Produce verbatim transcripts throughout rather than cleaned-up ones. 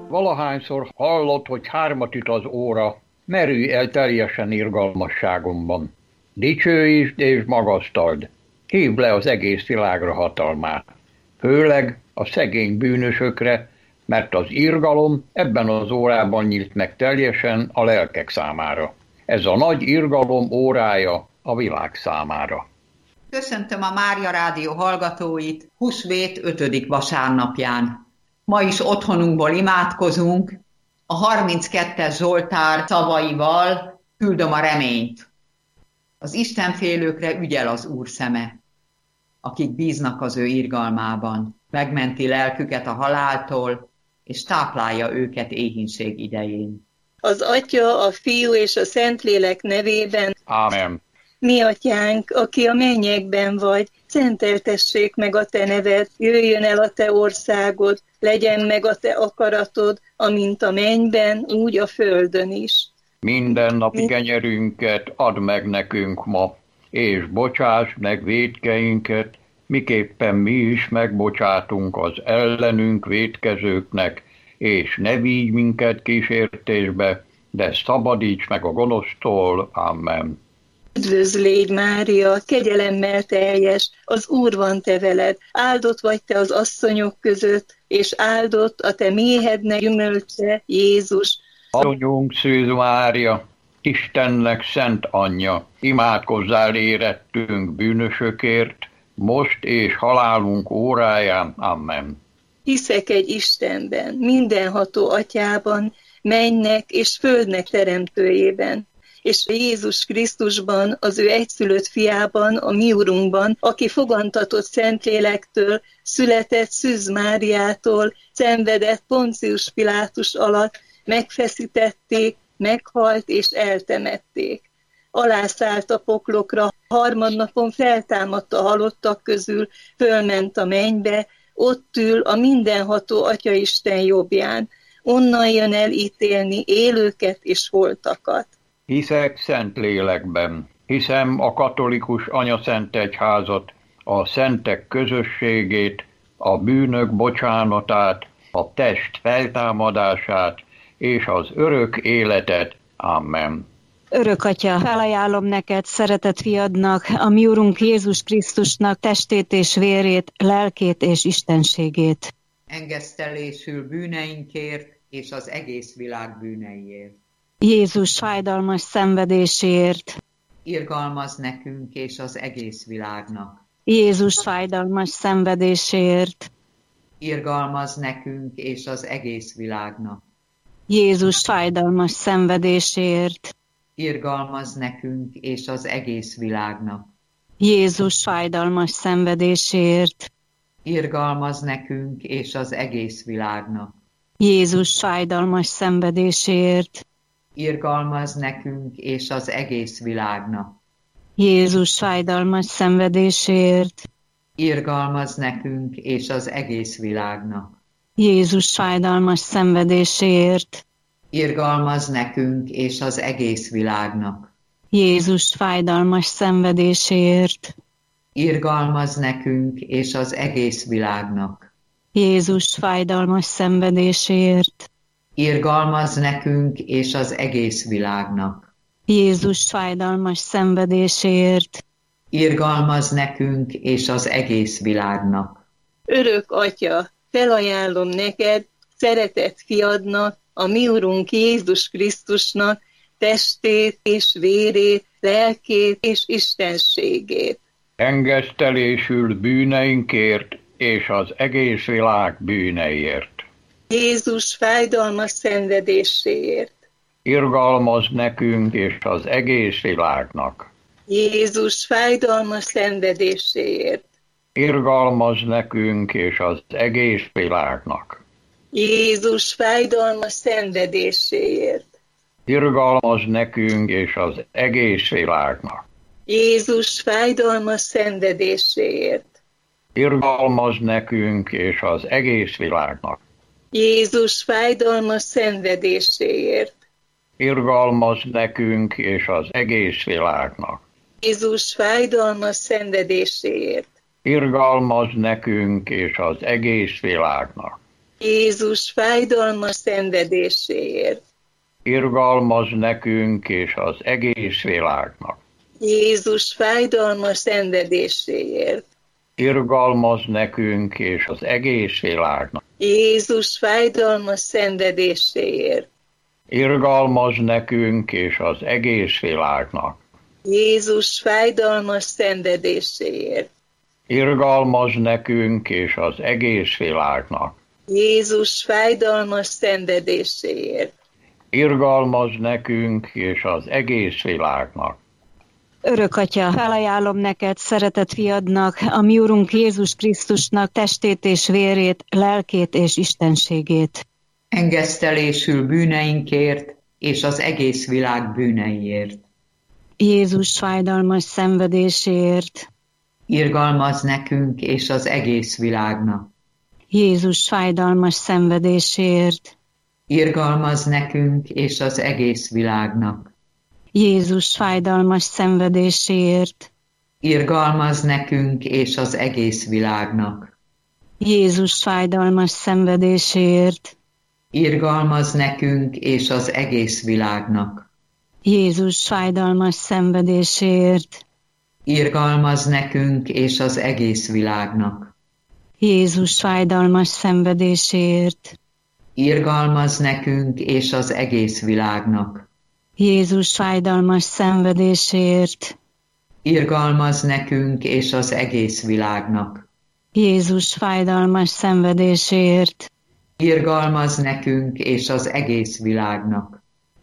Valahányszor hallod, hogy hármat üt az óra, merülj el teljesen irgalmasságomban. Dicsőítsd és magasztald, hívd le az egész világra hatalmát. Főleg a szegény bűnösökre, mert az irgalom ebben az órában nyílt meg teljesen a lelkek számára. Ez a nagy irgalom órája a világ számára. Köszöntöm a Mária Rádió hallgatóit húsvét ötödik vasárnapján. Ma is otthonunkból imádkozunk, a harminckettes Zsoltár szavaival küldöm a reményt. Az istenfélőkre ügyel az Úr szeme, akik bíznak az ő irgalmában. Megmenti lelküket a haláltól, és táplálja őket éhínség idején. Az Atya, a Fiú és a Szentlélek nevében. Ámen. Mi atyánk, aki a mennyekben vagy, szenteltessék meg a te neved, jöjjön el a te országod, legyen meg a te akaratod, amint a mennyben, úgy a földön is. Minden napi kenyerünket add meg nekünk ma, és bocsáss meg vétkeinket, miképpen mi is megbocsátunk az ellenünk vétkezőknek, és ne vigy minket kísértésbe, de szabadíts meg a gonosztól. Amen. Üdvözl légy, Mária, kegyelemmel teljes, az Úr van te veled, áldott vagy te az asszonyok között, és áldott a te méhednek gyümölcse, Jézus. Addonyunk Szűz Mária, Istennek szent anyja, imádkozzál érettünk bűnösökért, most és halálunk óráján. Amen. Hiszek egy Istenben, mindenható atyában, mennynek és földnek teremtőjében, és Jézus Krisztusban, az ő egyszülött fiában, a mi Urunkban, aki fogantatott Szentlélektől, született Szűz Máriától, szenvedett Poncius Pilátus alatt, megfeszítették, meghalt és eltemették. Alászállt a poklokra, harmadnapon feltámadt a halottak közül, fölment a mennybe, ott ül a mindenható Atyaisten jobbján, onnan jön el ítélni élőket és holtakat. Hiszek Szentlélekben, hiszem a katolikus anyaszentegyházat, a szentek közösségét, a bűnök bocsánatát, a test feltámadását és az örök életet. Amen. Örök Atya, felajánlom neked, szeretett fiadnak, a mi Urunk Jézus Krisztusnak testét és vérét, lelkét és istenségét. Engesztelésül bűneinkért és az egész világ bűneiért. Jézus fájdalmas szenvedéséért. Irgalmaz nekünk és az egész világnak. Jézus fájdalmas szenvedéséért. Irgalmaz nekünk és az egész világnak. Jézus fájdalmas szenvedéséért. Irgalmaz nekünk és az egész világnak. Jézus fájdalmas szenvedéséért. Irgalmaz nekünk és az egész világnak. Jézus fájdalmas szenvedéséért. Irgalmaz nekünk és az egész világnak. Jézus fájdalmas szenvedéséért. Irgalmaz nekünk és az egész világnak. Jézus fájdalmas szenvedéséért. Irgalmaz nekünk és az egész világnak. Jézus fájdalmas szenvedéséért. Irgalmaz nekünk és az egész világnak. Jézus fájdalmas szenvedéséért. Irgalmaz nekünk és az egész világnak. Jézus fájdalmas szenvedéséért. Irgalmaz nekünk és az egész világnak. Örök Atya, felajánlom neked, szeretett fiadnak, a mi Urunk Jézus Krisztusnak testét és vérét, lelkét és istenségét. Engesztelésül bűneinkért és az egész világ bűneiért. Jézus fájdalmas szenvedéséért. Irgalmaz nekünk és az egész világnak. Jézus fájdalmas szenvedéséért. Irgalmaz nekünk és az egész világnak. Jézus fájdalmas szenvedéséért. Irgalmaz nekünk és az egész világnak. Jézus fájdalmas szenvedéséért. Irgalmaz nekünk és az egész világnak. Jézus fájdalmas szenvedéséért. Irgalmaz nekünk és az egész világnak. Jézus fájdalmas szenvedéséért. Irgalmaz nekünk és az egész világnak. Jézus fájdalmas szenvedéséért. Irgalmaz nekünk és az egész világnak. Jézus fájdalmas szenvedéséért. Irgalmaz nekünk és az egész világnak. Jézus fájdalmas szenvedéséért. Irgalmaz nekünk és az egész világnak. Jézus fájdalmas szenvedéséért. Irgalmaz nekünk és az egész világnak. Jézus fájdalmas szenvedéséért. Irgalmaz nekünk és az egész világnak. Örök Atya, felajánlom neked, szeretett fiadnak, a mi Urunk Jézus Krisztusnak testét és vérét, lelkét és istenségét. Engesztelésül bűneinkért és az egész világ bűneiért. Jézus fájdalmas szenvedéséért. Irgalmaz nekünk és az egész világnak. Jézus fájdalmas szenvedéséért. Irgalmaz nekünk és az egész világnak. Jézus fájdalmas szenvedéséért. Irgalmaz nekünk és az egész világnak. Jézus fájdalmas szenvedéséért. Irgalmaz nekünk és az egész világnak. Jézus fájdalmas szenvedéséért. Irgalmaz nekünk és az egész világnak. Jézus fájdalmas szenvedéséért. Irgalmaz nekünk és az egész világnak. Jézus fájdalmas szenvedéséért. Irgalmaz nekünk és az egész világnak. Jézus fájdalmas szenvedéséért. Irgalmaz nekünk és az egész világnak.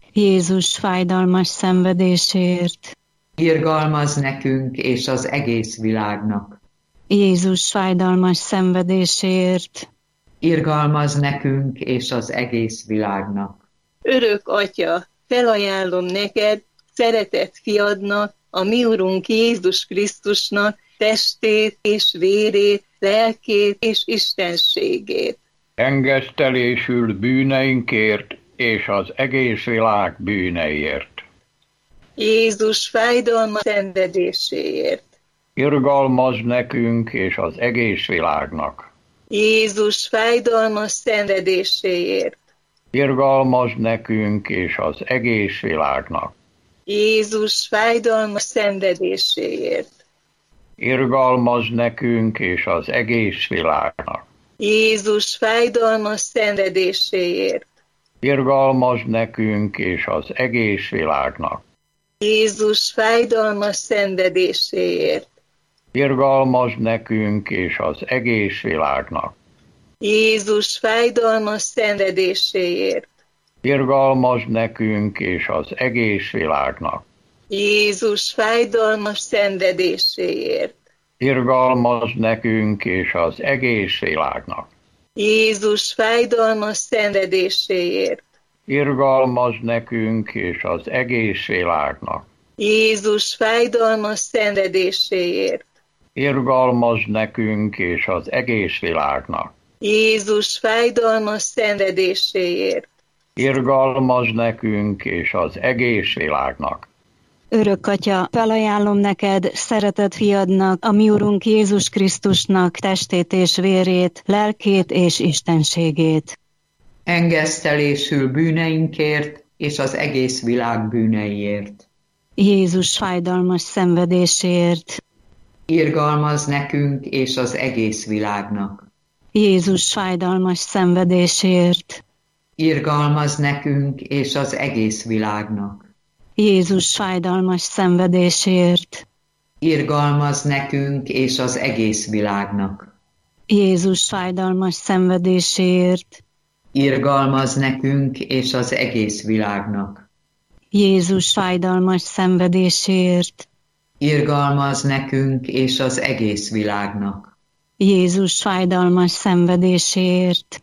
Jézus fájdalmas szenvedéséért. Irgalmaz nekünk és az egész világnak. Jézus fájdalmas szenvedéséért. Irgalmaz nekünk és az egész világnak. Örök Atya, felajánlom neked, szeretett fiadnak, a mi Urunk Jézus Krisztusnak testét és vérét, lelkét és istenségét. Engesztelésül bűneinkért és az egész világ bűneiért. Jézus fájdalmas szenvedéséért. Irgalmaz nekünk és az egész világnak. Jézus fájdalmas szenvedéséért. Irgalmaz nekünk és az egész világnak. Jézus fájdalmas szenvedéséért. Irgalmaz nekünk és az egész világnak. Jézus fájdalmas szenvedéséért. Irgalmaz nekünk és az egész világnak. Jézus fájdalmas szenvedéséért. Irgalmaz nekünk és az egész világnak. Jézus fájdalmas szenvedéséért. Irgalmaz nekünk és az egész világnak. Jézus fájdalmas szenvedéséért. Irgalmaz nekünk és az egész világnak. Jézus fájdalmas szenvedéséért. Irgalmaz nekünk és az egész világnak. Jézus fájdalmas szenvedéséért. Irgalmaz nekünk és az egész világnak. Jézus fájdalmas szenvedéséért. Irgalmaz nekünk és az egész világnak. Örök Atya, felajánlom neked, szeretett fiadnak, a mi Urunk Jézus Krisztusnak testét és vérét, lelkét és istenségét. Engesztelésül bűneinkért és az egész világ bűneiért. Jézus fájdalmas szenvedéséért. Irgalmaz nekünk és az egész világnak. Jézus fájdalmas szenvedésért. Irgalmaz nekünk és az egész világnak. Jézus fájdalmas szenvedésért. Irgalmaz nekünk és az egész világnak. Jézus fájdalmas szenvedésért. Irgalmaz nekünk és az egész világnak. Jézus fájdalmas szenvedésért. Irgalmaz nekünk és az egész világnak. Jézus fájdalmas szenvedésért.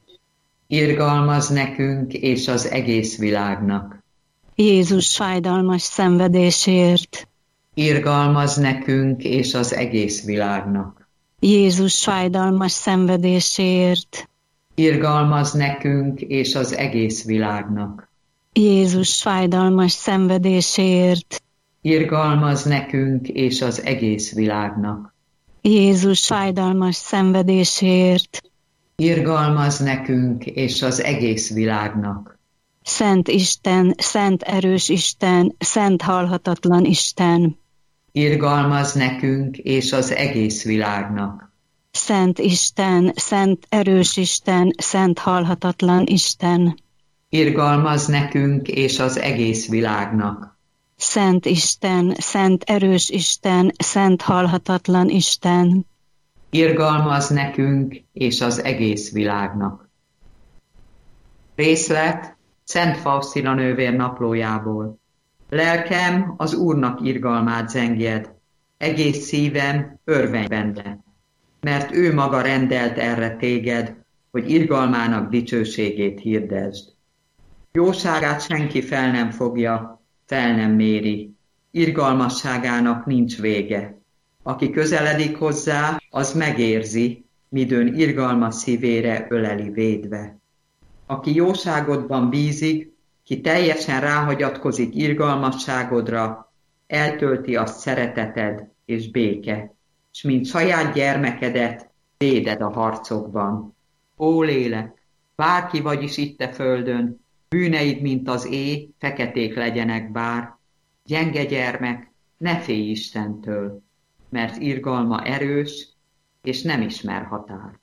Irgalmaz nekünk és az egész világnak. Jézus fájdalmas szenvedésért. Irgalmaz nekünk és az egész világnak. Jézus fájdalmas szenvedésért. Irgalmaz nekünk és az egész világnak. Jézus fájdalmas szenvedésért. Irgalmaz nekünk és az egész világnak. Jézus fájdalmas szenvedésért. Irgalmaz nekünk és az egész világnak. Szent Isten, szent erős Isten, szent halhatatlan Isten. Irgalmaz nekünk és az egész világnak. Szent Isten, szent erős Isten, szent halhatatlan Isten. Irgalmaz nekünk és az egész világnak. Szent Isten, szent erős Isten, szent halhatatlan Isten. Irgalmaz nekünk és az egész világnak. Részlet Szent Faustina nővér naplójából. Lelkem az Úrnak irgalmát zengjed, egész szívem örvenj benne, mert ő maga rendelt erre téged, hogy irgalmának dicsőségét hirdesd. Jóságát senki fel nem fogja, fel nem méri, irgalmasságának nincs vége. Aki közeledik hozzá, az megérzi, midőn irgalma szívére öleli védve. Aki jóságodban bízik, ki teljesen ráhagyatkozik irgalmasságodra, eltölti azt szereteted és béke, s mint saját gyermekedet véded a harcokban. Ó lélek, bárki vagy is itt a földön, bűneid, mint az éj, feketék legyenek bár, gyenge gyermek, ne félj Istentől, mert irgalma erős, és nem ismer határt.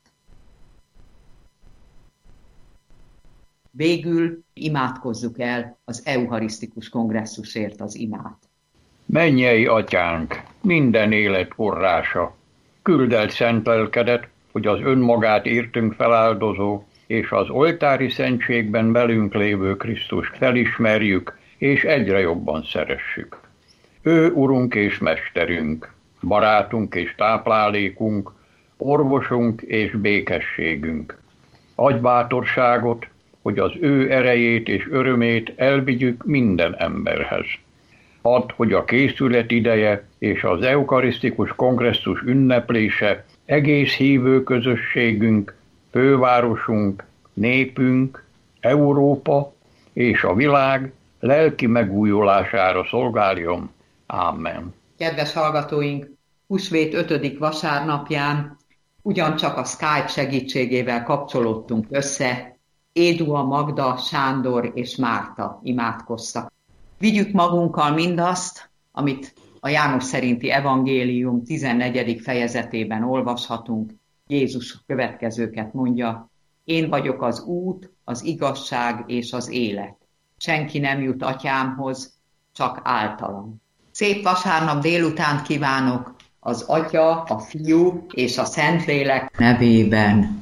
Végül imádkozzuk el az eucharisztikus kongresszusért az imát. Mennyei atyánk, minden élet forrása, küld el szent lelkedet, hogy az önmagát értünk feláldozó, és az oltári szentségben velünk lévő Krisztust felismerjük, és egyre jobban szeressük. Ő Urunk és Mesterünk, barátunk és táplálékunk, orvosunk és békességünk. Adj bátorságot, hogy az ő erejét és örömét elvigyük minden emberhez. Add, hogy a készület ideje és az eukarisztikus kongresszus ünneplése egész hívő közösségünk, fővárosunk, népünk, Európa és a világ lelki megújulására szolgáljon. Amen. Kedves hallgatóink, húsvét ötödik vasárnapján ugyancsak a Skype segítségével kapcsolódtunk össze. Édua, Magda, Sándor és Márta imádkoztak. Vigyük magunkkal mindazt, amit a János szerinti evangélium tizennegyedik fejezetében olvashatunk. Jézus következőket mondja: én vagyok az út, az igazság és az élet. Senki nem jut atyámhoz, csak általam. Szép vasárnap délutánt kívánok az Atya, a Fiú és a Szentlélek nevében.